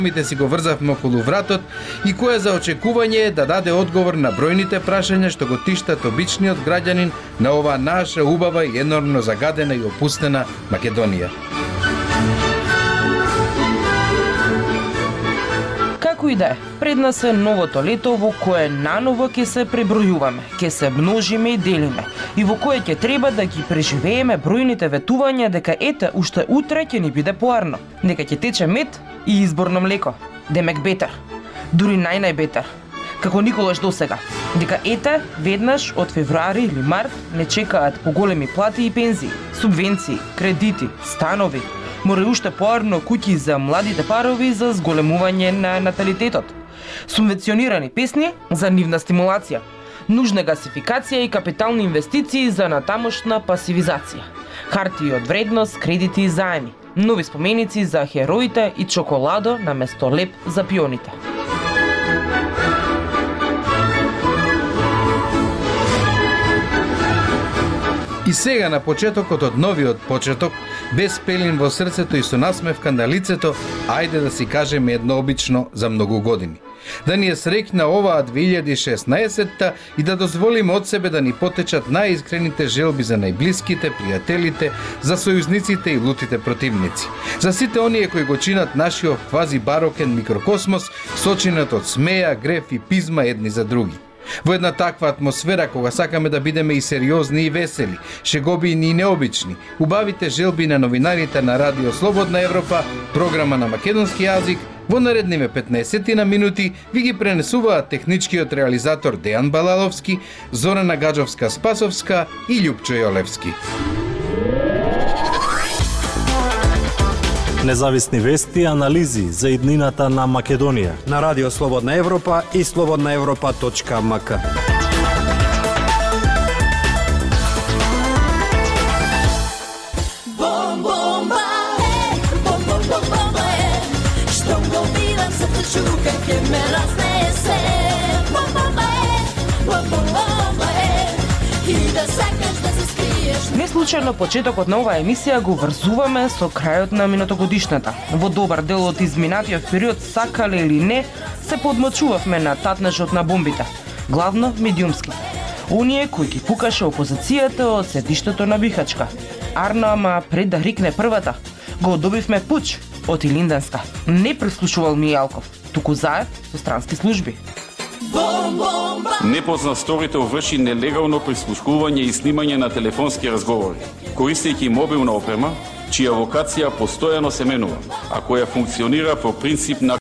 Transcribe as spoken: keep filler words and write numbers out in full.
Мите си го врзавме околу вратот и кој е за очекување да даде одговор на бројните прашања што го тиштат обичниот граѓанин на оваа наша убава и енормно загадена и опустена Македонија. Како и да е, пред нас е новото лето во кое наново ќе се пребројуваме, ќе се множиме и делиме, и во кое ќе треба да ги преживееме бројните ветувања дека ете уште утре ќе ни биде поарно, дека ќе тече мед и изборно млеко, демек бетер, дури нај-најбетер, како никогаш досега, дека ете веднаш од февруари или март не чекаат поголеми плати и пензии, субвенции, кредити, станови, мора уште поарно куќи за младите парови за зголемување на наталитетот, субвенционирани песни за нивна стимулација, нужна гасификација и капитални инвестиции за натамошна пасивизација, хартии од вредност, кредити и заеми, нови споменици за хероите и чоколадо на место леп за пионите. И сега на почетокот од новиот почеток, без пелин во срцето и со насмевка на лицето, ајде да си кажеме едно обично за многу години. Да ни е среќна оваа две илјади и шеснаесетта и да дозволиме од себе да ни потечат најискрените желби за најблиските, пријателите, за сојузниците и лутите противници. За сите оние кои го чинат нашиот квази барокен микрокосмос, сочинат од смеја, греф и пизма едни за други. Во една таква атмосфера, кога сакаме да бидеме и сериозни и весели, шеговини и необични, убавите желби на новинарите на Радио Слободна Европа, програма на македонски јазик, во наредниве петнаесет на минути ви ги пренесуваат техничкиот реализатор Дејан Балаловски, Зорана Гаджовска-Спасовска и Љупчо Јолевски. Независни вести и анализи за иднината на Македонија на Радио Слободна Европа и слободна европа точка ем ка. Не случајно почетокот на оваа емисија го врзуваме со крајот на минатогодишната. Во добар дел од изминатиот период, сакале или не, се подмочувавме на татнежот на бомбите, главно медиумските. Оние кои ги пукаше опозицијата од седиштето на Бихачка. Арно, ама пред да рикне првата, го добивме пуч од Илинденска. Не прислушувал Мијалков, туку заед со странски служби. Непознат сторител врши нелегално прислушкување и снимање на телефонски разговори, користејќи мобилна опрема, чија локација постојано се менува, а која функционира по принцип на